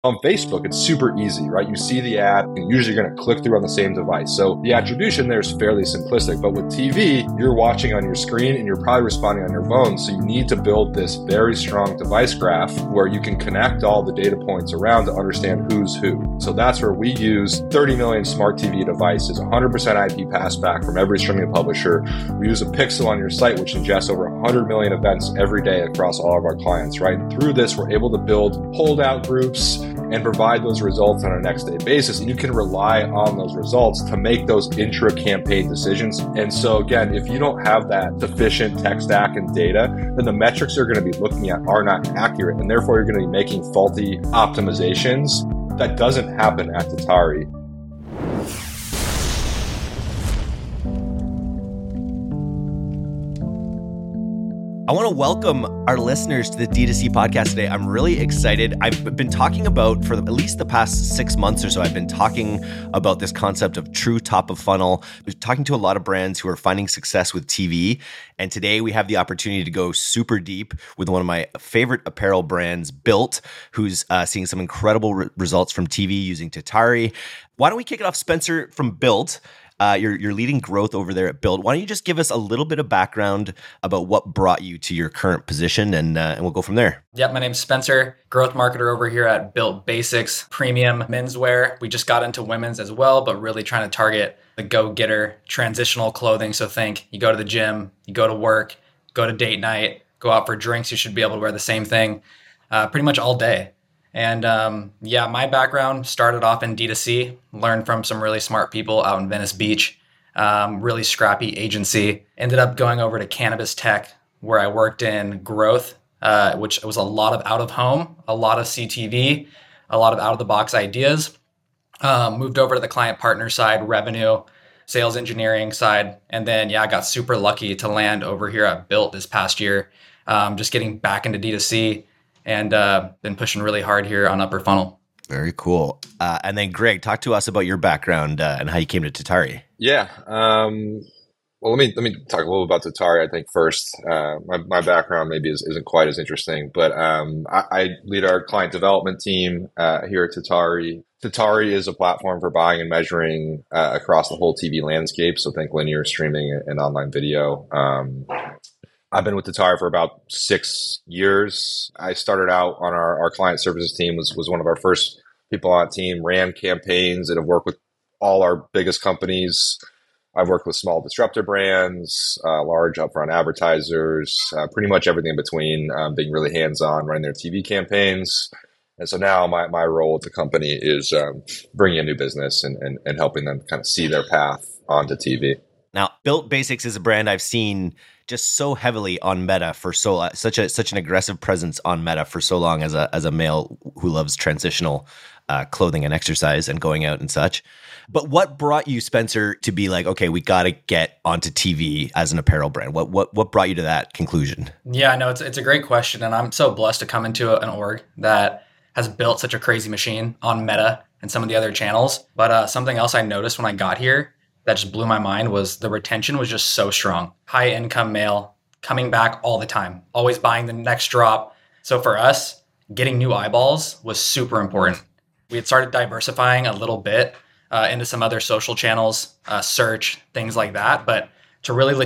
On Facebook, it's super easy, right? You see the ad, and usually you're going to click through on the same device. So the attribution there is fairly simplistic. But with TV, you're watching on your screen and you're probably responding on your phone. So you need to build this very strong device graph where you can connect all the data points around to understand who's who. So that's where we use 30 million smart TV devices, 100% IP passback from every streaming publisher. We use a pixel on your site, which ingests over 100 million events every day across all of our clients, right? And through this, we're able to build holdout groups and provide those results on a next day basis. And you can rely on those results to make those intra-campaign decisions. And so again, if you don't have that sufficient tech stack and data, then the metrics you're going to be looking at are not accurate. And therefore, you're going to be making faulty optimizations. That doesn't happen at Tatari. I want to welcome our listeners to the D2C podcast today. I'm really excited. I've been talking about, for at least the past 6 months or so, I've been talking about this concept of true top of funnel. I've been talking to a lot of brands who are finding success with TV. And today we have the opportunity to go super deep with one of my favorite apparel brands, Built, who's seeing some incredible results from TV using Tatari. Why don't we kick it off, Spencer, from Built? You're leading growth over there at Built. Why don't you just give us a little bit of background about what brought you to your current position, and we'll go from there. Yep, my name's Spencer, growth marketer over here at Built Basics, premium menswear. We just got into women's as well, but really trying to target the go-getter transitional clothing. So think, you go to the gym, you go to work, go to date night, go out for drinks, you should be able to wear the same thing pretty much all day. And my background started off in D2C, learned from some really smart people out in Venice Beach, really scrappy agency. Ended up going over to Cannabis Tech, where I worked in growth, which was a lot of out of home, a lot of CTV, a lot of out of the box ideas. Moved over to the client partner side, revenue, sales engineering side. And then, I got super lucky to land over here at Built this past year, just getting back into D2C. And been pushing really hard here on upper funnel. Very cool. And then Greg, talk to us about your background and how you came to Tatari. Yeah. Well, let me talk a little about Tatari. I think first, my background maybe isn't quite as interesting, but I lead our client development team here at Tatari. Tatari is a platform for buying and measuring across the whole TV landscape. So think linear streaming and online video. I've been with Tatari for about 6 years. I started out on our client services team, was one of our first people on the team, ran campaigns that have worked with all our biggest companies. I've worked with small disruptor brands, large upfront advertisers, pretty much everything in between, being really hands-on, running their TV campaigns. And so now my role at the company is bringing in new business and helping them kind of see their path onto TV. Now, Built Basics is a brand I've seen just so heavily on Meta for such an aggressive presence on Meta for so long as a male who loves transitional clothing and exercise and going out and such. But what brought you, Spencer, to be like, okay, we got to get onto TV as an apparel brand? What brought you to that conclusion? Yeah, no, it's a great question, and I'm so blessed to come into an org that has built such a crazy machine on Meta and some of the other channels. But something else I noticed when I got here that just blew my mind was the retention was just so strong. High income male coming back all the time, always buying the next drop. So for us, getting new eyeballs was super important. We had started diversifying a little bit into some other social channels, search, things like that. But to really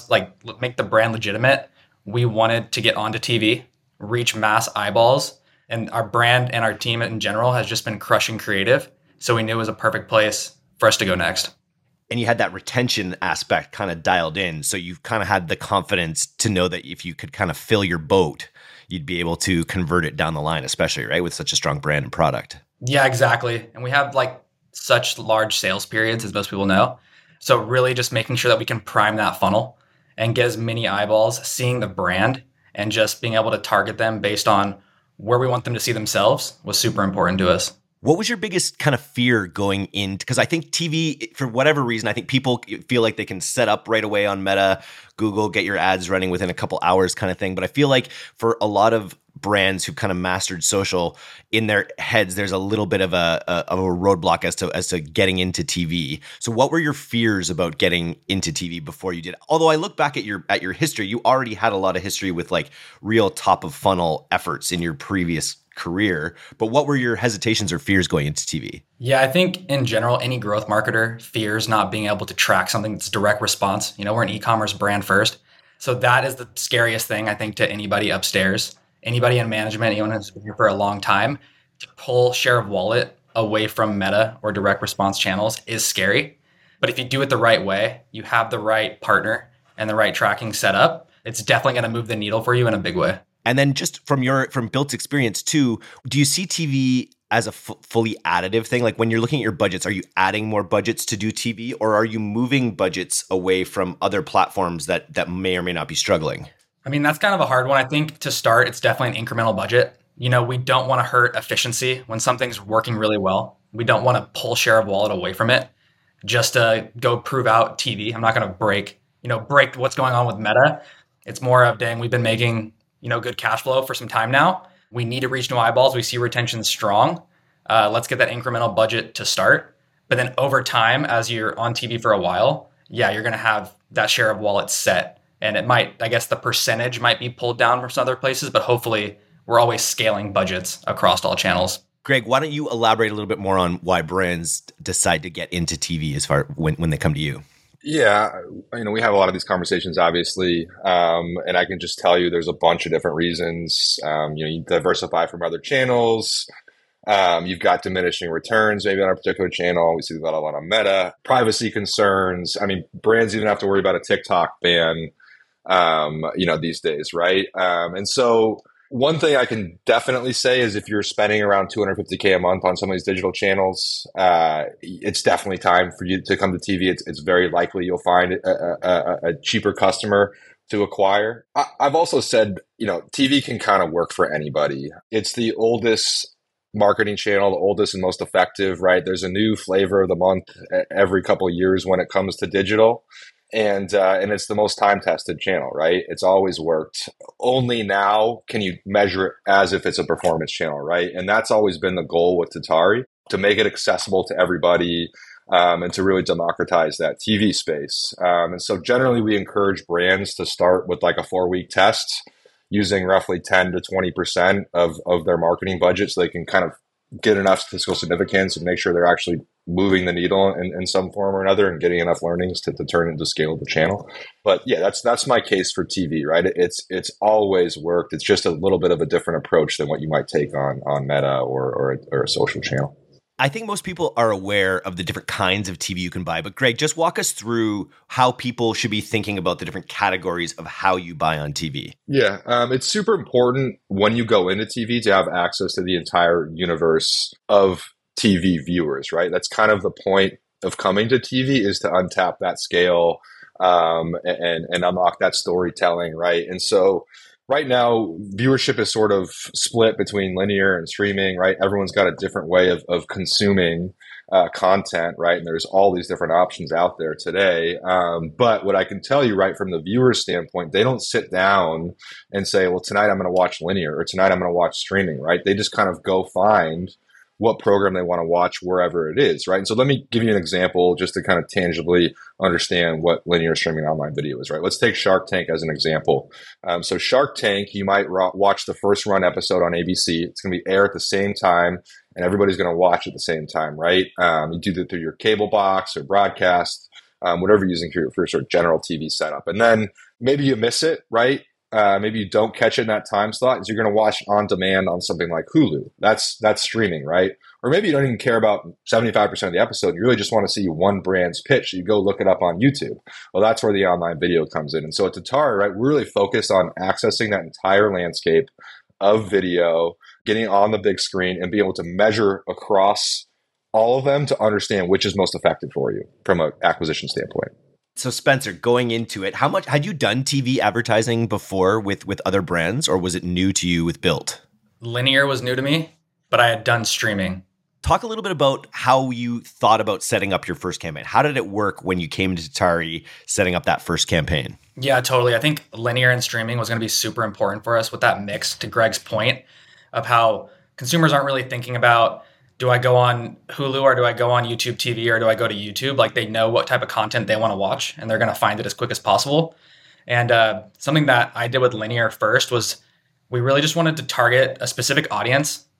make the brand legitimate, we wanted to get onto TV, reach mass eyeballs. And our brand and our team in general has just been crushing creative. So we knew it was a perfect place for us to go next. And you had that retention aspect kind of dialed in. So you kind of had the confidence to know that if you could kind of fill your boat, you'd be able to convert it down the line, especially, right, with such a strong brand and product. Yeah, exactly. And we have such large sales periods, as most people know. So really just making sure that we can prime that funnel and get as many eyeballs seeing the brand and just being able to target them based on where we want them to see themselves was super important to us. What was your biggest kind of fear going in? Because I think TV, for whatever reason, I think people feel like they can set up right away on Meta, Google, get your ads running within a couple hours kind of thing. But I feel like for a lot of brands who've kind of mastered social, in their heads, there's a little bit of a roadblock as to getting into TV. So what were your fears about getting into TV before you did? Although I look back at your history, you already had a lot of history with real top of funnel efforts in your previous career. But what were your hesitations or fears going into TV? Yeah, I think in general, any growth marketer fears not being able to track something that's direct response. We're an e-commerce brand first. So that is the scariest thing, I think, to anybody upstairs, anybody in management, anyone who's been here for a long time, to pull share of wallet away from Meta or direct response channels is scary. But if you do it the right way, you have the right partner and the right tracking set up, it's definitely going to move the needle for you in a big way. And then just from Built's experience too, do you see TV as a fully additive thing? Like when you're looking at your budgets, are you adding more budgets to do TV, or are you moving budgets away from other platforms that may or may not be struggling? I mean, that's kind of a hard one. I think to start, it's definitely an incremental budget. We don't want to hurt efficiency when something's working really well. We don't want to pull share of wallet away from it just to go prove out TV. I'm not going to break what's going on with Meta. It's more of, dang, we've been making, good cash flow for some time now. We need to reach new eyeballs. We see retention strong. Let's get that incremental budget to start. But then over time, as you're on TV for a while, yeah, you're going to have that share of wallet set. And it might, I guess the percentage might be pulled down from some other places, but hopefully we're always scaling budgets across all channels. Greg, why don't you elaborate a little bit more on why brands decide to get into TV as far when they come to you? Yeah, we have a lot of these conversations, obviously, and I can just tell you there's a bunch of different reasons. You diversify from other channels. You've got diminishing returns maybe on a particular channel. We see that a lot on Meta. Privacy concerns. I mean, brands even have to worry about a TikTok ban, these days, right? And so one thing I can definitely say is if you're spending around $250K a month on some of these digital channels, it's definitely time for you to come to TV. It's very likely you'll find a cheaper customer to acquire. I've also said, TV can kind of work for anybody. It's the oldest marketing channel, the oldest and most effective, right? There's a new flavor of the month every couple of years when it comes to digital. And it's the most time-tested channel, right? It's always worked. Only now can you measure it as if it's a performance channel, right? And that's always been the goal with Tatari, to make it accessible to everybody and to really democratize that TV space. And so generally we encourage brands to start with like a 4-week test using roughly 10 to 20% of their marketing budget so they can kind of get enough statistical significance and make sure they're actually moving the needle in some form or another and getting enough learnings to turn into scale of the channel. But yeah, that's my case for TV, right? It's always worked. It's just a little bit of a different approach than what you might take on Meta or a social channel. I think most people are aware of the different kinds of TV you can buy, but Greg, just walk us through how people should be thinking about the different categories of how you buy on TV. Yeah, it's super important when you go into TV to have access to the entire universe of TV viewers, right? That's kind of the point of coming to TV, is to untap that scale and unlock that storytelling, right? And so right now, viewership is sort of split between linear and streaming, right? Everyone's got a different way of consuming content, right? And there's all these different options out there today. But what I can tell you, right, from the viewer's standpoint, they don't sit down and say, well, tonight I'm going to watch linear or tonight I'm going to watch streaming, right? They just kind of go find what program they want to watch wherever it is, right? And so let me give you an example just to kind of tangibly understand what linear streaming online video is, right? Let's take Shark Tank as an example. So Shark Tank, you might watch the first run episode on ABC. It's going to be aired at the same time, and everybody's going to watch at the same time, right? You do that through your cable box or broadcast, whatever you're using for your sort of general TV setup. And then maybe you miss it, right? Maybe you don't catch it in that time slot, so you're going to watch on demand on something like Hulu. That's streaming, right? Or maybe you don't even care about 75% of the episode. You really just want to see one brand's pitch. So you go look it up on YouTube. Well, that's where the online video comes in. And so at Tatari, right, we're really focused on accessing that entire landscape of video, getting on the big screen, and being able to measure across all of them to understand which is most effective for you from an acquisition standpoint. So Spencer, going into it, how much had you done TV advertising before with other brands, or was it new to you with Built? Linear was new to me, but I had done streaming. Talk a little bit about how you thought about setting up your first campaign. How did it work when you came to Tatari setting up that first campaign? Yeah, totally. I think linear and streaming was going to be super important for us with that mix, to Greg's point of how consumers aren't really thinking about, do I go on Hulu or do I go on YouTube TV or do I go to YouTube? Like, they know what type of content they want to watch and they're going to find it as quick as possible. And something that I did with linear first was we really just wanted to target a specific audience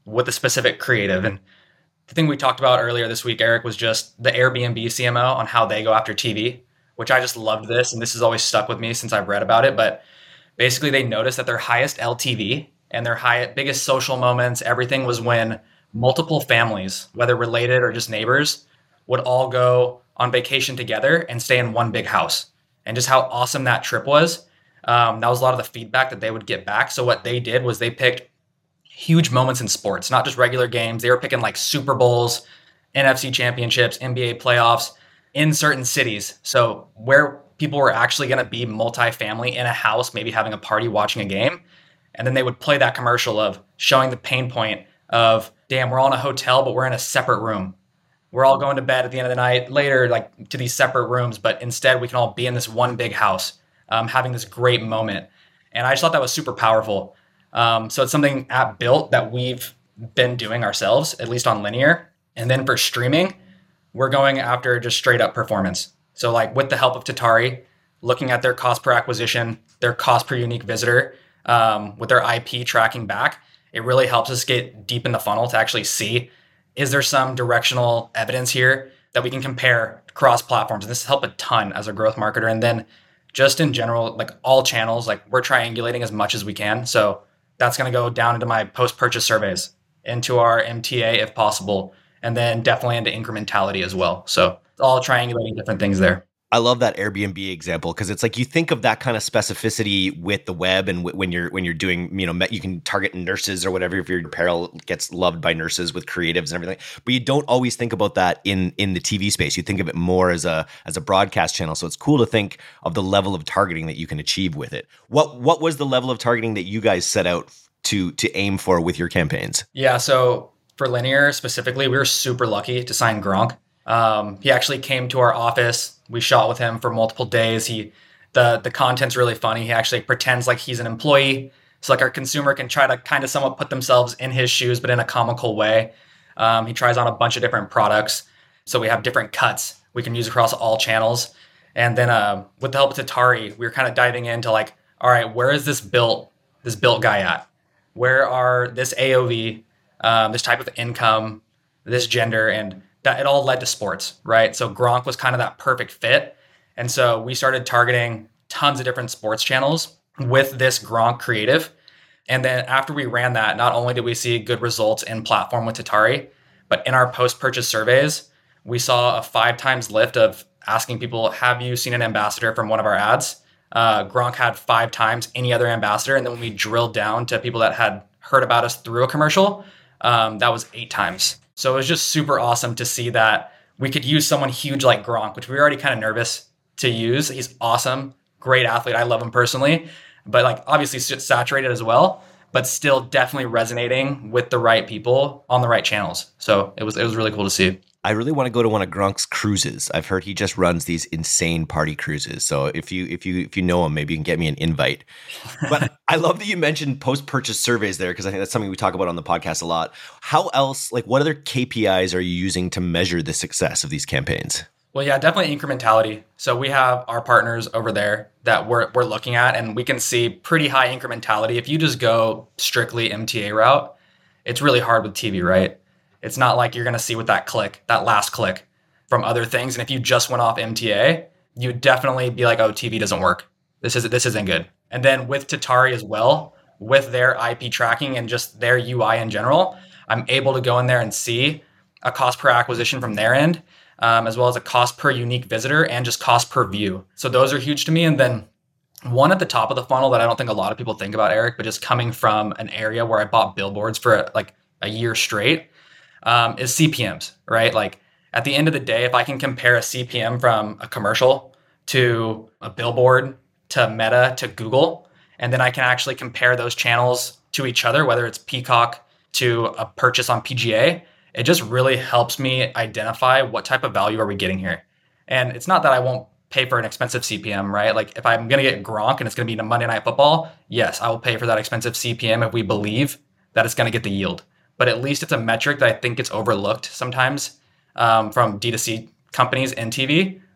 with a specific creative. And the thing we talked about earlier this week, Eric, was just the Airbnb CMO on how they go after TV, which I just loved this. And this has always stuck with me since I've read about it. But basically, they noticed that their highest LTV and their biggest social moments, everything was when multiple families, whether related or just neighbors, would all go on vacation together and stay in one big house. And just how awesome that trip was. That was a lot of the feedback that they would get back. So what they did was they picked huge moments in sports, not just regular games. They were picking like Super Bowls, NFC championships, NBA playoffs in certain cities. So where people were actually going to be multifamily in a house, maybe having a party, watching a game. And then they would play that commercial of showing the pain point of, damn, we're all in a hotel, but we're in a separate room. We're all going to bed at the end of the night later, like to these separate rooms, but instead we can all be in this one big house, having this great moment. And I just thought that was super powerful. So it's something at Built that we've been doing ourselves, at least on linear. And then for streaming, we're going after just straight up performance. So like with the help of Tatari, looking at their cost per acquisition, their cost per unique visitor, with their IP tracking back, it really helps us get deep in the funnel to actually see, is there some directional evidence here that we can compare across platforms? And this has helped a ton as a growth marketer. And then just in general, like all channels, like we're triangulating as much as we can. So that's going to go down into my post-purchase surveys, into our MTA if possible, and then definitely into incrementality as well. So it's all triangulating different things there. I love that Airbnb example because it's like you think of that kind of specificity with the web, and when you're doing, you can target nurses or whatever if your apparel gets loved by nurses with creatives and everything. But you don't always think about that in the TV space. You think of it more as a broadcast channel. So it's cool to think of the level of targeting that you can achieve with it. What was the level of targeting that you guys set out to aim for with your campaigns? Yeah, so for linear specifically, we were super lucky to sign Gronk. He actually came to our office. We shot with him for multiple days. The content's really funny. He actually pretends like he's an employee. So like our consumer can try to kind of somewhat put themselves in his shoes, but in a comical way. He tries on a bunch of different products. So we have different cuts we can use across all channels. And then with the help of Tatari, we were kind of diving into like, all right, where is this built guy at? Where are this AOV, this type of income, this gender, and that it all led to sports, right? So Gronk was kind of that perfect fit. And so we started targeting tons of different sports channels with this Gronk creative. And then after we ran that, not only did we see good results in platform with Tatari, but in our post-purchase surveys, we saw a 5 times lift of asking people, have you seen an ambassador from one of our ads? Gronk had 5 times any other ambassador. And then when we drilled down to people that had heard about us through a commercial, that was 8 times. So it was just super awesome to see that we could use someone huge like Gronk, which we were already kind of nervous to use. He's awesome, great athlete. I love him personally, but like obviously saturated as well, but still definitely resonating with the right people on the right channels. So it was really cool to see. I really want to go to one of Gronk's cruises. I've heard he just runs these insane party cruises. So if you know him, maybe you can get me an invite. But I love that you mentioned post-purchase surveys there because I think that's something we talk about on the podcast a lot. How else, like what other KPIs are you using to measure the success of these campaigns? Well, yeah, definitely incrementality. So we have our partners over there that we're looking at, and we can see pretty high incrementality. If you just go strictly MTA route, it's really hard with TV, right? It's not like you're going to see with that last click from other things. And if you just went off MTA, you'd definitely be like, oh, TV doesn't work. This isn't good. And then with Tatari as well, with their IP tracking and just their UI in general, I'm able to go in there and see a cost per acquisition from their end, as well as a cost per unique visitor and just cost per view. So those are huge to me. And then one at the top of the funnel that I don't think a lot of people think about, Eric, but just coming from an area where I bought billboards for like a year straight, is CPMs, right? Like at the end of the day, if I can compare a CPM from a commercial to a billboard to Meta to Google, and then I can actually compare those channels to each other, whether it's Peacock to a purchase on PGA, it just really helps me identify what type of value are we getting here. And it's not that I won't pay for an expensive CPM, right? Like if I'm going to get Gronk and it's going to be in a Monday Night Football, yes, I will pay for that expensive CPM if we believe that it's going to get the yield. But at least it's a metric that I think gets overlooked sometimes from D2C companies in TV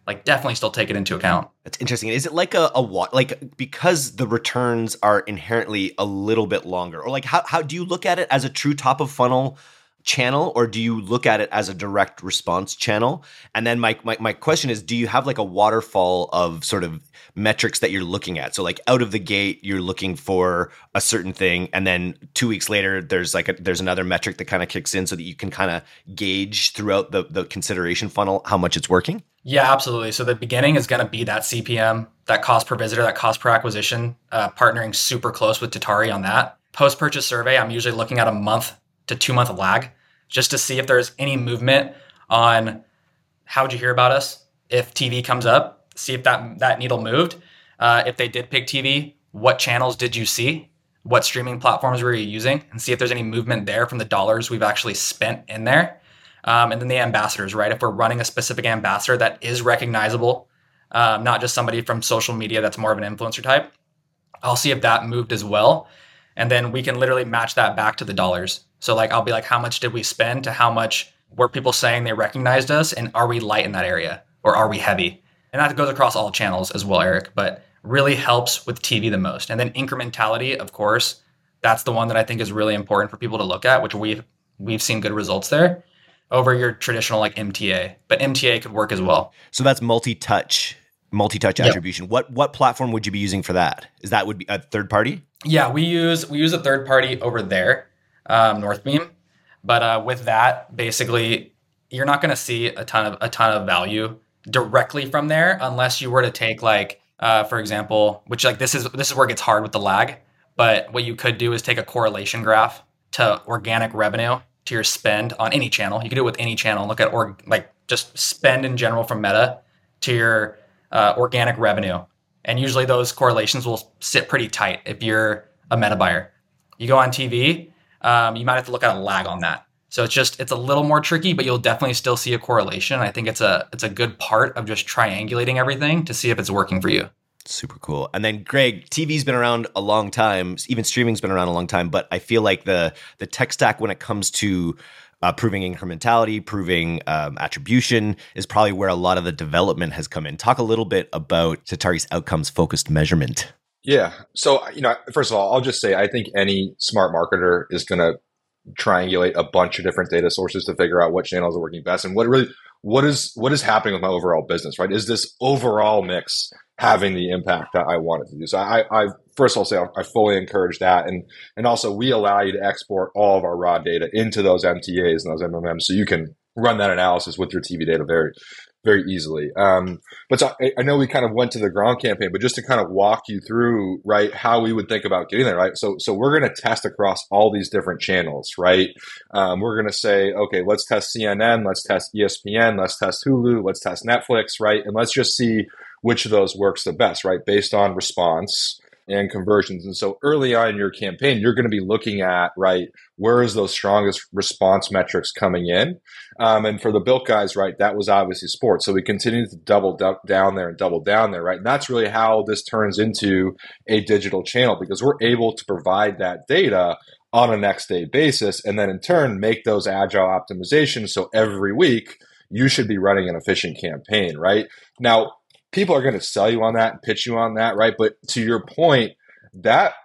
like definitely still take it into account. That's interesting. Is it like like because the returns are inherently a little bit longer, or like how do you look at it as a true top of funnel channel, or do you look at it as a direct response channel? And then my question is, do you have like a waterfall of sort of metrics that you're looking at? So like out of the gate, you're looking for a certain thing, and then 2 weeks later, there's another metric that kind of kicks in so that you can kind of gauge throughout the consideration funnel how much it's working? Yeah, absolutely. So the beginning is going to be that CPM, that cost per visitor, that cost per acquisition, partnering super close with Tatari on that. Post-purchase survey, I'm usually looking at a month to 2 month lag just to see if there's any movement on how'd you hear about us? If TV comes up, see if that needle moved. If they did pick TV, what channels did you see? What streaming platforms were you using? And see if there's any movement there from the dollars we've actually spent in there. And then the ambassadors, right? If we're running a specific ambassador that is recognizable, not just somebody from social media that's more of an influencer type, I'll see if that moved as well. And then we can literally match that back to the dollars. So like, I'll be like, how much did we spend to how much were people saying they recognized us? And are we light in that area or are we heavy? And that goes across all channels as well, Eric, but really helps with TV the most. And then incrementality, of course, that's the one that I think is really important for people to look at, which we've seen good results there over your traditional like MTA, but MTA could work as well. So that's multi-touch yep. Attribution. What platform would you be using for that? Would be a third party? Yeah, we use a third party over there, Northbeam. But with that, basically, you're not going to see a ton of value directly from there unless you were to take like, for example, which like this is where it gets hard with the lag. But what you could do is take a correlation graph to organic revenue to your spend on any channel. You can do it with any channel and look at just spend in general from Meta to your organic revenue. And usually those correlations will sit pretty tight if you're a Meta buyer. You go on TV, you might have to look at a lag on that. So it's a little more tricky, but you'll definitely still see a correlation. I think it's a good part of just triangulating everything to see if it's working for you. Super cool. And then Greg, TV's been around a long time, even streaming's been around a long time, but I feel like the tech stack when it comes to proving incrementality, proving attribution is probably where a lot of the development has come in. Talk a little bit about Tatari's outcomes-focused measurement. Yeah. So, first of all, I'll just say I think any smart marketer is going to triangulate a bunch of different data sources to figure out what channels are working best and what is happening with my overall business, right? Is this overall mix having the impact that I want it to do? So I first I'll say I fully encourage that. And also we allow you to export all of our raw data into those MTAs and those MMMs so you can run that analysis with your TV data very, very easily. But so I know we kind of went to the Gronk campaign, but just to kind of walk you through, right, how we would think about getting there, right? So we're going to test across all these different channels, right? We're going to say, okay, let's test CNN, let's test ESPN, let's test Hulu, let's test Netflix, right? And let's just see which of those works the best, right? Based on response and conversions. And so early on in your campaign, you're going to be looking at, right, where is those strongest response metrics coming in? And for the Built guys, right, that was obviously sports. So we continue to double down there, right? And that's really how this turns into a digital channel because we're able to provide that data on a next day basis and then in turn make those agile optimizations. So every week you should be running an efficient campaign, right? Now, people are going to sell you on that, pitch you on that, right? But to your point, that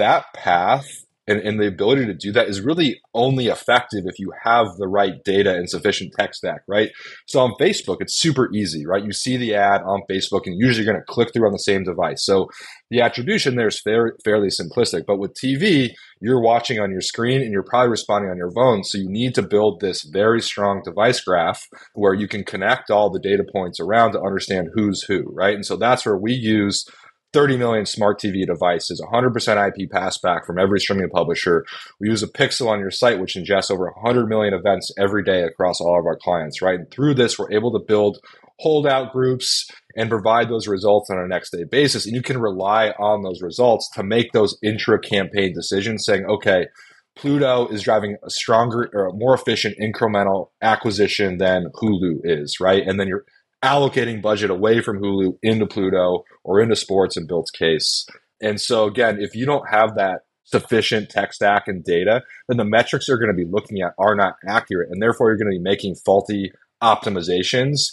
path and the ability to do that is really only effective if you have the right data and sufficient tech stack, right? So on Facebook, it's super easy, right? You see the ad on Facebook and usually you're going to click through on the same device. So the attribution there is fairly simplistic. But with TV, you're watching on your screen and you're probably responding on your phone. So you need to build this very strong device graph where you can connect all the data points around to understand who's who, right? And so that's where we use 30 million smart TV devices, 100% IP passback from every streaming publisher. We use a pixel on your site, which ingests over 100 million events every day across all of our clients, right? And through this, we're able to build holdout groups and provide those results on a next day basis. And you can rely on those results to make those intra-campaign decisions saying, okay, Pluto is driving a stronger or a more efficient incremental acquisition than Hulu is, right? And then you're allocating budget away from Hulu into Pluto or into sports in Built's case. And so again, if you don't have that sufficient tech stack and data, then the metrics you're going to be looking at are not accurate. And therefore you're going to be making faulty optimizations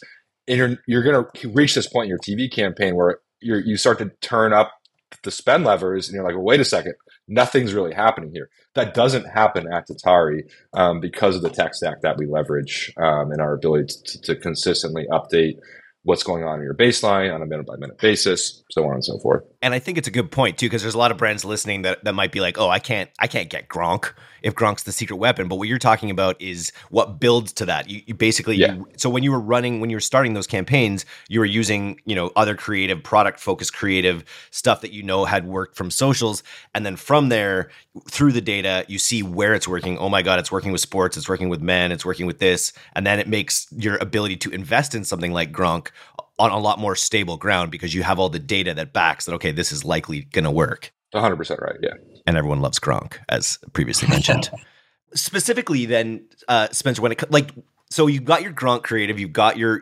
And you're going to reach this point in your TV campaign where you start to turn up the spend levers, and you're like, well, wait a second, nothing's really happening here. That doesn't happen at Tatari because of the tech stack that we leverage and our ability to consistently update what's going on in your baseline on a minute-by-minute basis, so on and so forth. And I think it's a good point too, because there's a lot of brands listening that might be like, oh, I can't get Gronk if Gronk's the secret weapon. But what you're talking about is what builds to that. You basically, so when you were starting those campaigns, you were using, other creative, product-focused creative stuff that had worked from socials. And then from there, through the data, you see where it's working. Oh my God, it's working with sports, it's working with men, it's working with this. And then it makes your ability to invest in something like Gronk on a lot more stable ground because you have all the data that backs that, okay, this is likely going to work. 100% right, yeah. And everyone loves Gronk, as previously mentioned. Specifically then, Spencer, so you've got your Gronk creative, you've got your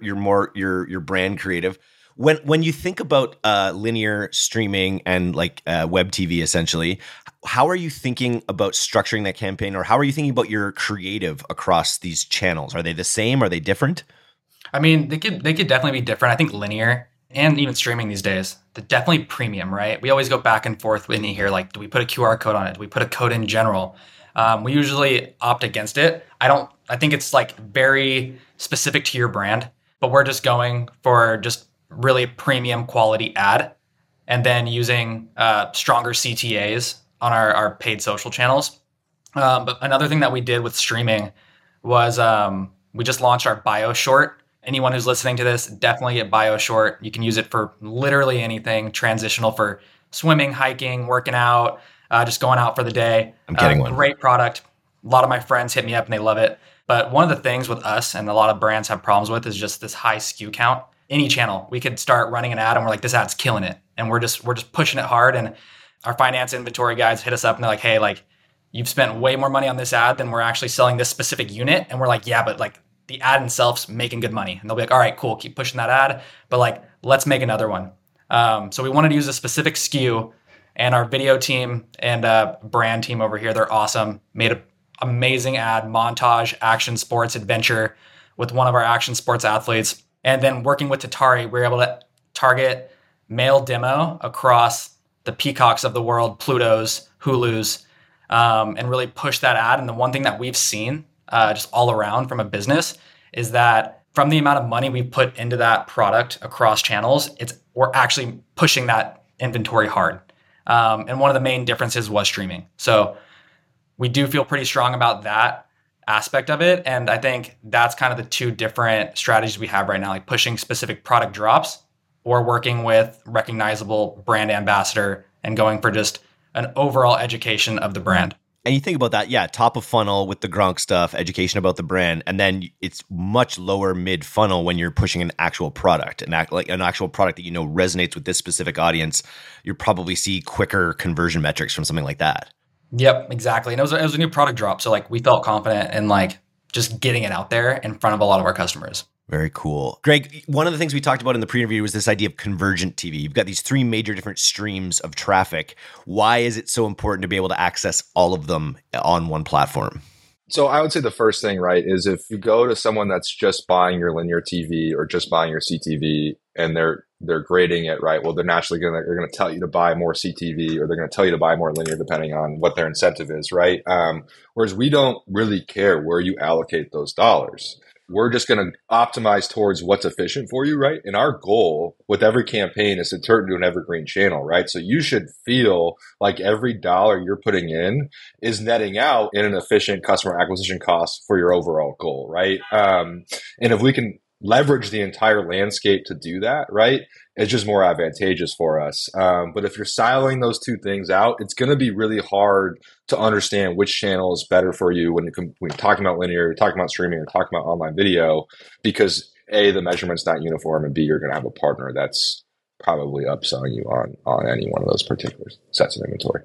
brand creative. When you think about linear streaming and web TV, essentially, how are you thinking about structuring that campaign, or how are you thinking about your creative across these channels? Are they the same? Are they different? I mean, they could definitely be different. I think linear and even streaming these days, they're definitely premium, right? We always go back and forth when you hear do we put a QR code on it? Do we put a code in general? We usually opt against it. I think it's very specific to your brand, but we're just going for just really premium quality ad, and then using stronger CTAs on our paid social channels. But another thing that we did with streaming was we just launched our bio short. Anyone who's listening to this, definitely get bio short. You can use it for literally anything, transitional for swimming, hiking, working out, just going out for the day. I'm getting one. Great product. A lot of my friends hit me up and they love it. But one of the things with us and a lot of brands have problems with is just this high SKU count. Any channel, we could start running an ad and we're like, this ad's killing it. And we're just pushing it hard. And our finance inventory guys hit us up and they're like, hey, you've spent way more money on this ad than we're actually selling this specific unit. And we're like, yeah, but the ad itself's making good money. And they'll be like, all right, cool, keep pushing that ad, but let's make another one. So we wanted to use a specific SKU, and our video team and brand team over here, they're awesome, made an amazing ad, montage, action, sports, adventure with one of our action sports athletes. And then working with Tatari, we were able to target male demo across the Peacocks of the world, Plutos, Hulus, and really push that ad. And the one thing that we've seen just all around from a business is that from the amount of money we put into that product across channels, we're actually pushing that inventory hard. And one of the main differences was streaming. So we do feel pretty strong about that aspect of it. And I think that's kind of the two different strategies we have right now, pushing specific product drops or working with recognizable brand ambassador and going for just an overall education of the brand. And you think about that, top of funnel with the Gronk stuff, education about the brand, and then it's much lower mid funnel when you're pushing an actual product, an actual product that resonates with this specific audience. You probably see quicker conversion metrics from something like that. Yep, exactly. And it was a new product drop, so we felt confident in just getting it out there in front of a lot of our customers. Very cool. Greg, one of the things we talked about in the pre-interview was this idea of convergent TV. You've got these three major different streams of traffic. Why is it so important to be able to access all of them on one platform? So I would say the first thing, right, is if you go to someone that's just buying your linear TV or just buying your CTV and they're grading it, right, well, they're naturally going to tell you to buy more CTV or they're going to tell you to buy more linear depending on what their incentive is, right? Whereas we don't really care where you allocate those dollars. We're just going to optimize towards what's efficient for you, right? And our goal with every campaign is to turn into an evergreen channel, right? So you should feel like every dollar you're putting in is netting out in an efficient customer acquisition cost for your overall goal, right? And if we can leverage the entire landscape to do that, right, it's just more advantageous for us. But if you're siloing those two things out, it's going to be really hard to understand which channel is better for you when you're talking about linear, you're talking about streaming, or talking about online video, because A, the measurement's not uniform, and B, you're going to have a partner that's probably upselling you on any one of those particular sets of inventory.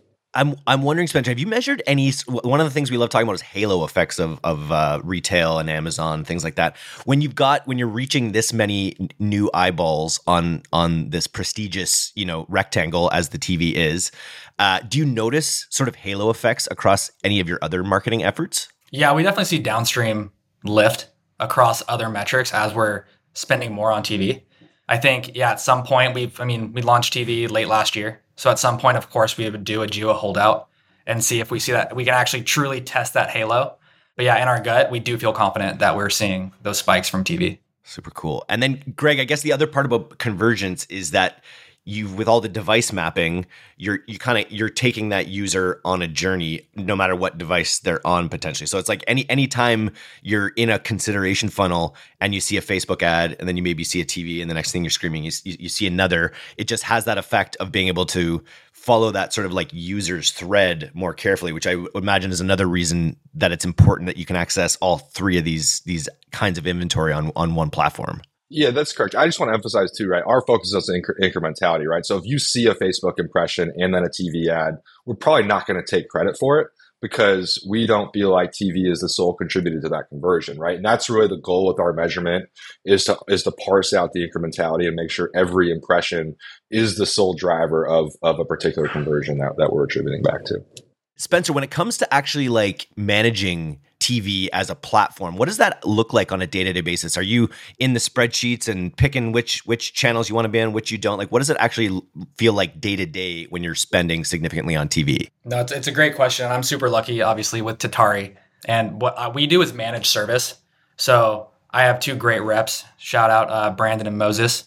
I'm wondering, Spencer, have you measured any? One of the things we love talking about is halo effects of retail and Amazon, things like that. When you're reaching this many new eyeballs on this prestigious, rectangle as the TV is, do you notice sort of halo effects across any of your other marketing efforts? Yeah, we definitely see downstream lift across other metrics as we're spending more on TV. I think, at some point we launched TV late last year. So at some point, of course, we would do a geo holdout and see if we see that we can actually truly test that halo. But yeah, in our gut, we do feel confident that we're seeing those spikes from TV. Super cool. And then Greg, I guess the other part about convergence is that with all the device mapping, you're taking that user on a journey, no matter what device they're on potentially. So it's like any time you're in a consideration funnel and you see a Facebook ad, and then you maybe see a TV, and the next thing you're screaming, you see another. It just has that effect of being able to follow that sort of like user's thread more carefully, which I would imagine is another reason that it's important that you can access all three of these kinds of inventory on one platform. Yeah, that's correct. I just want to emphasize too, right? Our focus is on incrementality, right? So if you see a Facebook impression and then a TV ad, we're probably not going to take credit for it because we don't feel like TV is the sole contributor to that conversion, right? And that's really the goal with our measurement is to parse out the incrementality and make sure every impression is the sole driver of a particular conversion that we're attributing back to. Spencer, when it comes to actually like managing TV as a platform, what does that look like on a day-to-day basis? Are you in the spreadsheets and picking which channels you want to be on, which you don't? Like, what does it actually feel like day-to-day when you're spending significantly on TV? No, it's a great question. I'm super lucky, obviously, with Tatari. And what we do is manage service. So I have two great reps. Shout out Brandon and Moses.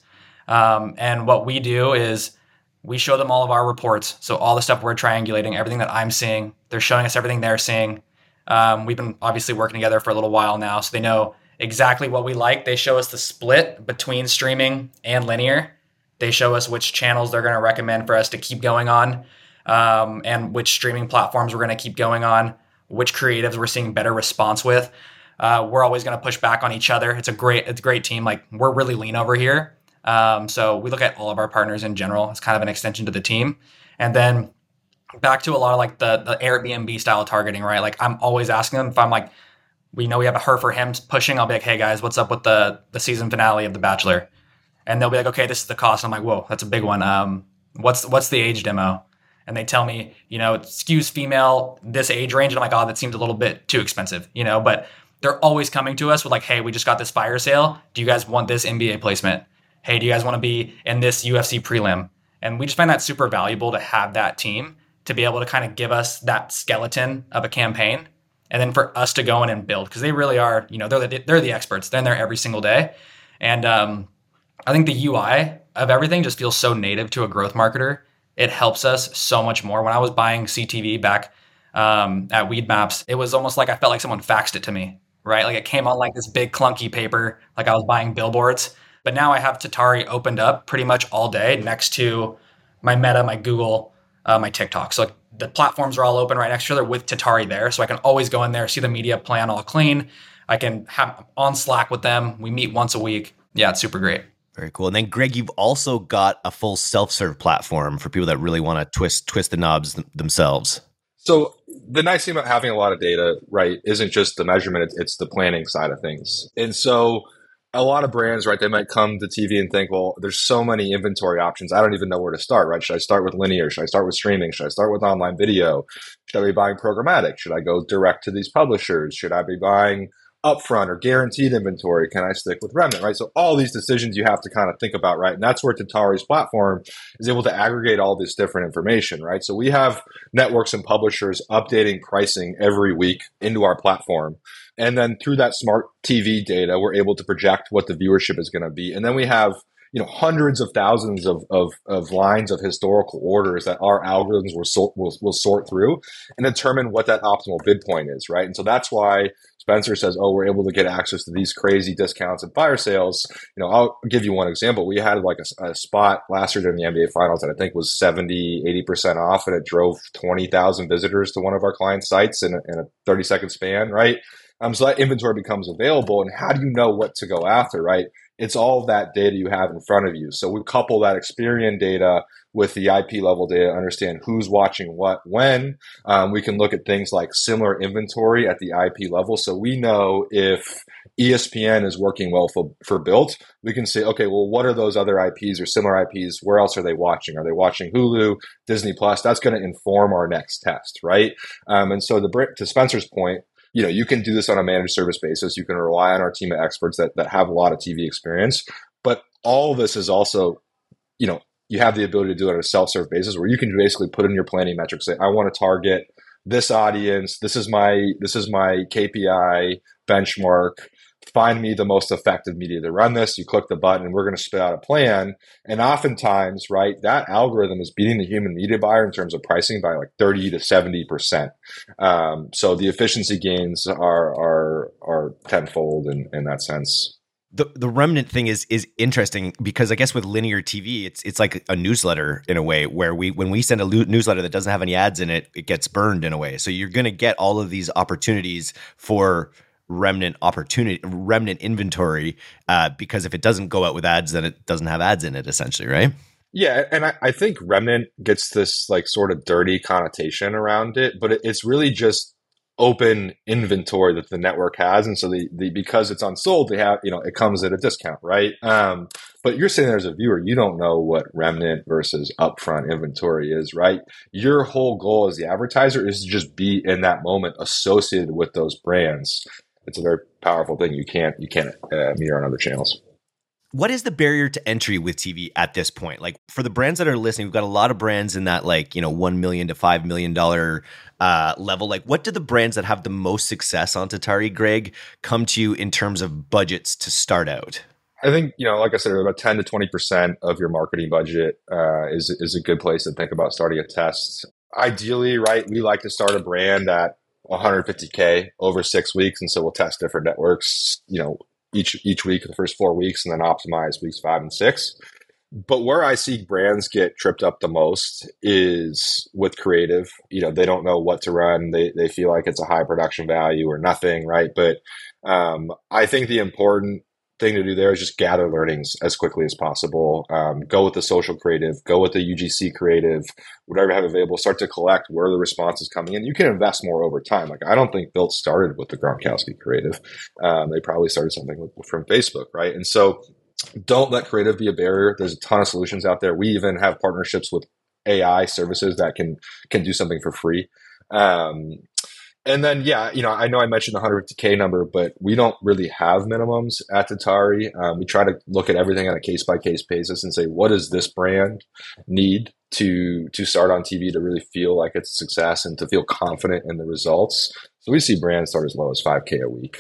And what we do is we show them all of our reports. So all the stuff we're triangulating, everything that I'm seeing, they're showing us everything they're seeing. We've been obviously working together for a little while now, so they know exactly what we like. They show us the split between streaming and linear. They show us which channels they're going to recommend for us to keep going on, and which streaming platforms we're going to keep going on, which creatives we're seeing better response with. We're always going to push back on each other. It's a great team. Like, we're really lean over here. So we look at all of our partners in general as kind of an extension to the team. And then back to a lot of like the Airbnb style targeting, right? Like, I'm always asking them if I'm like, we know we have a her for him pushing. I'll be like, hey guys, what's up with the season finale of The Bachelor? And they'll be like, okay, this is the cost. I'm like, whoa, that's a big one. What's the age demo? And they tell me, it skews female, this age range. And I'm like, oh, that seems a little bit too expensive, but they're always coming to us with like, hey, we just got this fire sale. Do you guys want this NBA placement? Hey, do you guys want to be in this UFC prelim? And we just find that super valuable to have that team to be able to kind of give us that skeleton of a campaign, and then for us to go in and build, because they really are, they're the experts. They're in there every single day. And I think the UI of everything just feels so native to a growth marketer. It helps us so much more. When I was buying CTV back at Weedmaps, it was almost like I felt like someone faxed it to me, right? Like, it came on like this big clunky paper, like I was buying billboards. But now I have Tatari opened up pretty much all day next to my Meta, my Google, my TikTok. So like, the platforms are all open right next to each other with Tatari there. So I can always go in there, see the media plan all clean. I can have on Slack with them. We meet once a week. Yeah, it's super great. Very cool. And then Greg, you've also got a full self-serve platform for people that really want to twist the knobs themselves. So the nice thing about having a lot of data, right, isn't just the measurement, it's the planning side of things. And so a lot of brands, right, they might come to TV and think, well, there's so many inventory options. I don't even know where to start, right? Should I start with linear? Should I start with streaming? Should I start with online video? Should I be buying programmatic? Should I go direct to these publishers? Should I be buying upfront or guaranteed inventory? Can I stick with remnant, right? So all these decisions you have to kind of think about, right? And that's where Tatari's platform is able to aggregate all this different information, right? So we have networks and publishers updating pricing every week into our platform. And then through that smart TV data, we're able to project what the viewership is going to be. And then we have, hundreds of thousands of lines of historical orders that our algorithms will sort through and determine what that optimal bid point is, right? And so that's why Spencer says, oh, we're able to get access to these crazy discounts and fire sales. I'll give you one example. We had like a spot last year during the NBA Finals that I think was 70-80% off, and it drove 20,000 visitors to one of our client sites in a 30-second span, right? So that inventory becomes available, and how do you know what to go after, right? It's all of that data you have in front of you. So we couple that Experian data with the IP level data, understand who's watching what, when. We can look at things like similar inventory at the IP level. So we know if ESPN is working well for Built, we can say, okay, well, what are those other IPs or similar IPs? Where else are they watching? Are they watching Hulu, Disney Plus? That's going to inform our next test, right? And so to Spencer's point, you can do this on a managed service basis. You can rely on our team of experts that have a lot of TV experience. But all of this is also, you have the ability to do it on a self-serve basis where you can basically put in your planning metrics, say, I want to target this audience. This is my KPI benchmark. Find me the most effective media to run this. You click the button and we're going to spit out a plan. And oftentimes, right, that algorithm is beating the human media buyer in terms of pricing by like 30 to 70%. So the efficiency gains are tenfold in that sense. The remnant thing is interesting because I guess with linear TV, it's like a newsletter in a way where when we send a newsletter that doesn't have any ads in it, it gets burned in a way. So you're going to get all of these opportunities for remnant inventory because if it doesn't go out with ads, then it doesn't have ads in it essentially, right? Yeah, and I think remnant gets this like sort of dirty connotation around it, but it's really just open inventory that the network has, and so the because it's unsold, they have it comes at a discount, right? But you're sitting there as a viewer, you don't know what remnant versus upfront inventory is, right? Your whole goal as the advertiser is to just be in that moment associated with those brands. It's a very powerful thing. You can't mirror on other channels. What is the barrier to entry with TV at this point? Like for the brands that are listening, we've got a lot of brands in that $1 million to $5 million level. Like what do the brands that have the most success on Tatari, Greg, come to you in terms of budgets to start out? I think, like I said, about 10 to 20% of your marketing budget is a good place to think about starting a test. Ideally, right, we like to start a brand at $150K over 6 weeks. And so we'll test different networks, each week for the first 4 weeks and then optimize weeks 5 and 6. But where I see brands get tripped up the most is with creative. They don't know what to run. They feel like it's a high production value or nothing, right? But I think the important thing to do there is just gather learnings as quickly as possible. Go with the social creative, go with the UGC creative, whatever you have available, start to collect where the response is coming in. You can invest more over time. Like I don't think Built started with the Gronkowski creative. They probably started something from Facebook, right? And so don't let creative be a barrier. There's a ton of solutions out there. We even have partnerships with AI services that can do something for free. And then, I know I mentioned the 150K number, but we don't really have minimums at Tatari. We try to look at everything on a case-by-case basis and say, what does this brand need to start on TV to really feel like it's a success and to feel confident in the results? So we see brands start as low as 5K a week.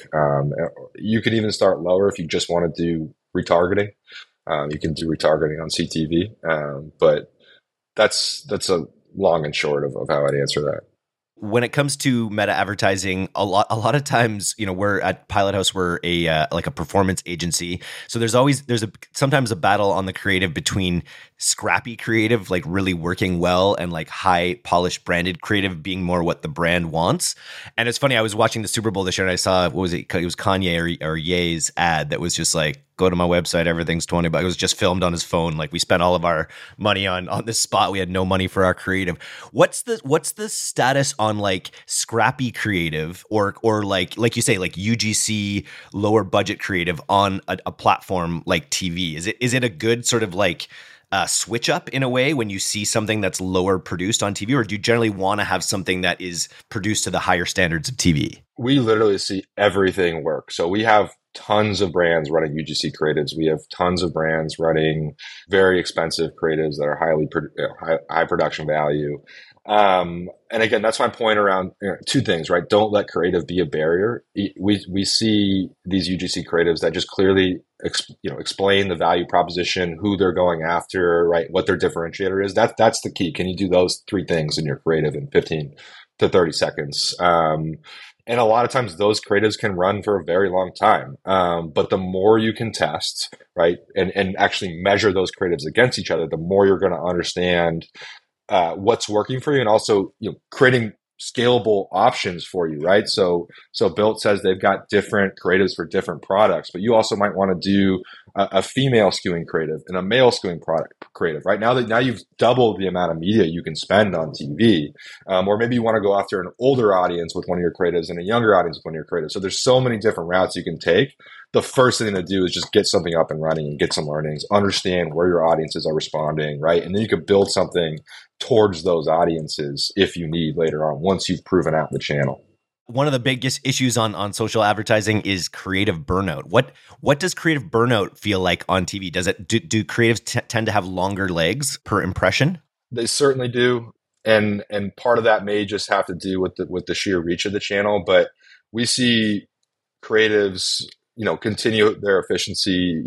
You could even start lower if you just want to do retargeting. You can do retargeting on CTV, but that's a long and short of how I'd answer that. When it comes to meta advertising, a lot of times, we're at Pilot House, we're a performance agency. So there's sometimes a battle on the creative between scrappy creative, like really working well, and like high polished branded creative being more what the brand wants. And it's funny, I was watching the Super Bowl this year and I saw, it was Kanye or Ye's ad that was just like, go to my website, everything's $20. It was just filmed on his phone. Like we spent all of our money on this spot. We had no money for our creative. What's the status on like scrappy creative or like you say, like UGC lower budget creative on a platform like TV? Is it a good sort of like switch up in a way when you see something that's lower produced on TV, or do you generally want to have something that is produced to the higher standards of TV? We literally see everything work. So we have tons of brands running UGC creatives. We have tons of brands running very expensive creatives that are high production value. And again, that's my point around two things, right? Don't let creative be a barrier. We see these UGC creatives that just clearly explain the value proposition, who they're going after, right? What their differentiator is. That's the key. Can you do those three things in your creative in 15 to 30 seconds? And a lot of times those creatives can run for a very long time. But the more you can test, right, and actually measure those creatives against each other, the more you're going to understand what's working for you, and also creating scalable options for you, right? So Built says they've got different creatives for different products, but you also might want to do a female skewing creative and a male skewing product creative, right? Now you've doubled the amount of media you can spend on TV, or maybe you want to go after an older audience with one of your creatives and a younger audience with one of your creatives. So there's so many different routes you can take. The first thing to do is just get something up and running and get some learnings, understand where your audiences are responding, right? And then you can build something towards those audiences if you need later on, once you've proven out the channel. One of the biggest issues on social advertising is creative burnout. What does creative burnout feel like on TV? Do creatives tend to have longer legs per impression? They certainly do. And part of that may just have to do with the sheer reach of the channel, but we see creatives, continue their efficiency,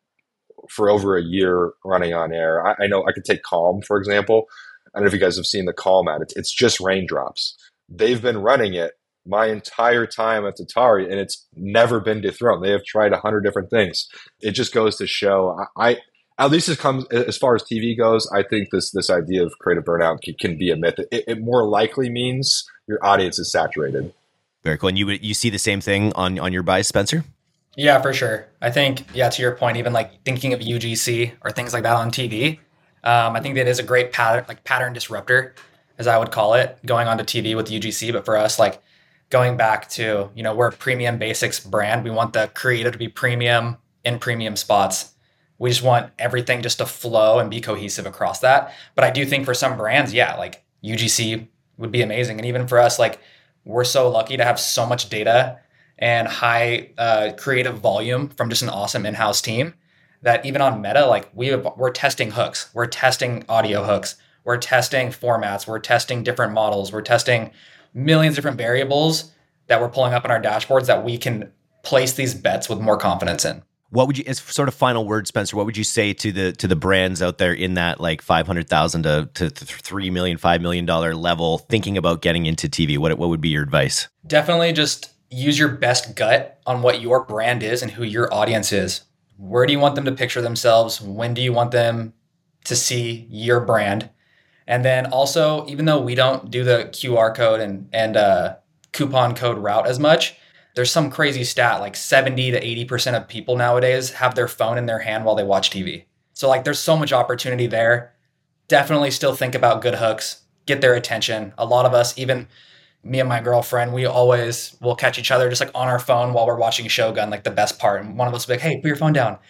for over a year running on air. I know I could take Calm, for example. I don't know if you guys have seen the Calm ad. It's just raindrops. They've been running it my entire time at Tatari, and it's never been dethroned. They have tried 100 different things. It just goes to show, at least as far as TV goes, I think this idea of creative burnout can be a myth. It more likely means your audience is saturated. Very cool. And you see the same thing on your buys, Spencer? Yeah, for sure. I think, to your point, even like thinking of UGC or things like that on TV, I think that is a great pattern disruptor, as I would call it, going onto TV with UGC. But for us, like going back to, we're a premium basics brand. We want the creative to be premium in premium spots. We just want everything just to flow and be cohesive across that. But I do think for some brands, like UGC would be amazing. And even for us, like we're so lucky to have so much data and high creative volume from just an awesome in-house team that even on Meta, like we're testing hooks, we're testing audio hooks, we're testing formats, we're testing different models, we're testing millions of different variables that we're pulling up on our dashboards that we can place these bets with more confidence in. What would you, as sort of final word, Spencer, what would you say to the brands out there in that like $500,000 to $3 million, $5 million level thinking about getting into TV? What would be your advice? Definitely just use your best gut on what your brand is and who your audience is. Where do you want them to picture themselves? When do you want them to see your brand? And then also, even though we don't do the QR code and coupon code route as much, there's some crazy stat like 70 to 80% of people nowadays have their phone in their hand while they watch TV. So like there's so much opportunity there. Definitely still think about good hooks, get their attention. A lot of us, even me and my girlfriend, we always will catch each other just like on our phone while we're watching Shogun, like the best part. And one of us will be like, hey, put your phone down.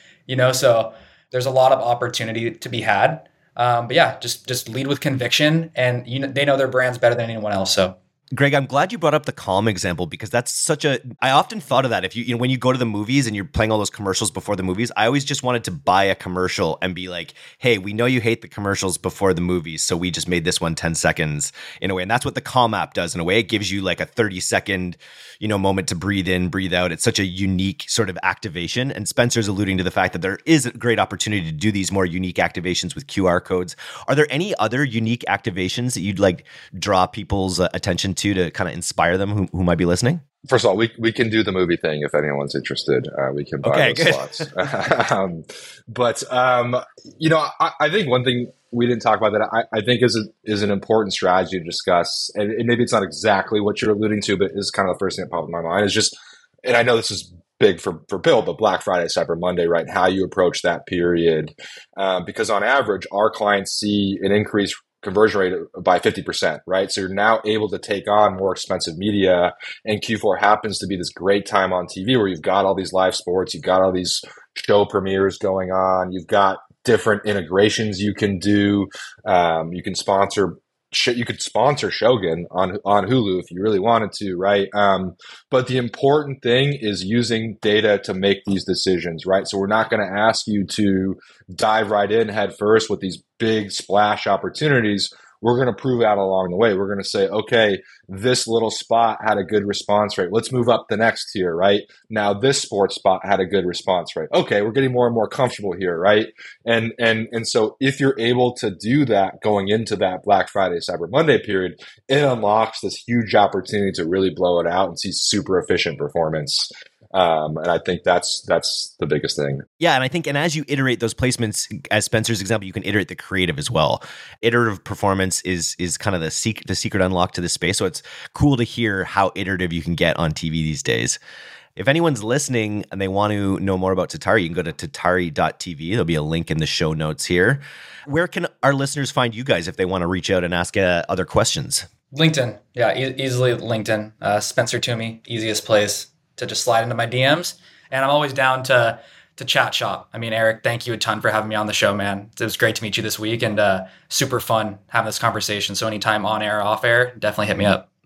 So there's a lot of opportunity to be had. But yeah, just lead with conviction, and they know their brands better than anyone else. So Greg, I'm glad you brought up the Calm example because that's I often thought of that. If when you go to the movies and you're playing all those commercials before the movies, I always just wanted to buy a commercial and be like, hey, we know you hate the commercials before the movies, so we just made this one 10 seconds in a way. And that's what the Calm app does in a way. It gives you like a 30-second, moment to breathe in, breathe out. It's such a unique sort of activation. And Spencer's alluding to the fact that there is a great opportunity to do these more unique activations with QR codes. Are there any other unique activations that you'd like draw people's attention to kind of inspire them who might be listening? First of all, we can do the movie thing if anyone's interested. We can buy those slots. I think one thing we didn't talk about that I think is an important strategy to discuss, and maybe it's not exactly what you're alluding to, but is kind of the first thing that popped in my mind is just, and I know this is big for Bill, but Black Friday, Cyber Monday, right? And how you approach that period. Because on average, our clients see an increase conversion rate by 50%, right? So you're now able to take on more expensive media, and Q4 happens to be this great time on TV where you've got all these live sports, you've got all these show premieres going on, you've got different integrations you can do. You could sponsor Shogun on Hulu if you really wanted to, right? But the important thing is using data to make these decisions, right? So we're not going to ask you to dive right in head first with these big splash opportunities. We're going to prove out along the way. We're going to say, okay, this little spot had a good response rate. Let's move up the next tier, right? Now this sports spot had a good response rate. Okay, we're getting more and more comfortable here, right? And so if you're able to do that going into that Black Friday, Cyber Monday period, it unlocks this huge opportunity to really blow it out and see super efficient performance. And I think that's the biggest thing. Yeah, and I think, and as you iterate those placements, as Spencer's example, you can iterate the creative as well. Iterative performance is kind of the secret unlock to this space. So it's cool to hear how iterative you can get on TV these days. If anyone's listening and they want to know more about Tatari, you can go to tatari.tv. There'll be a link in the show notes here. Where can our listeners find you guys if they want to reach out and ask other questions? LinkedIn. Yeah, easily LinkedIn. Spencer Toomey, easiest place to just slide into my DMs. And I'm always down to chat shop. I mean, Eric, thank you a ton for having me on the show, man. It was great to meet you this week, and super fun having this conversation. So anytime on air, off air, definitely hit me up.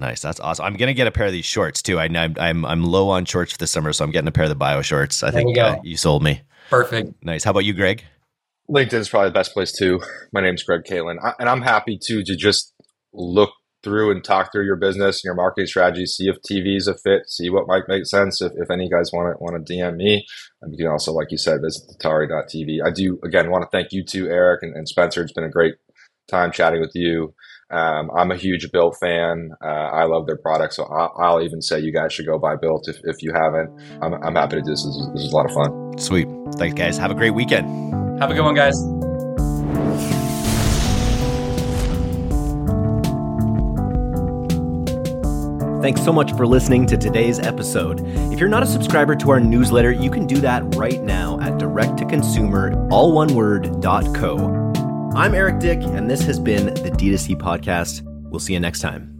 Nice. That's awesome. I'm going to get a pair of these shorts too. I'm low on shorts for the summer, so I'm getting a pair of the Bio shorts. I think you sold me. Perfect. Nice. How about you, Greg? LinkedIn is probably the best place too. My name's Greg Caitlin, and I'm happy to just look through and talk through your business and your marketing strategy, see if TV is a fit, see what might make sense. If any guys want to DM me, and you can also, like you said, visit Tatari.tv. I do, again, want to thank you too, Eric and Spencer. It's been a great time chatting with you. I'm a huge Built fan. I love their products. So I'll even say you guys should go buy Built if you haven't. I'm happy to do this. This is a lot of fun. Sweet. Thanks, guys. Have a great weekend. Have a good one, guys. Thanks so much for listening to today's episode. If you're not a subscriber to our newsletter, you can do that right now at directtoconsumer.co. I'm Eric Dick, and this has been the D2C Podcast. We'll see you next time.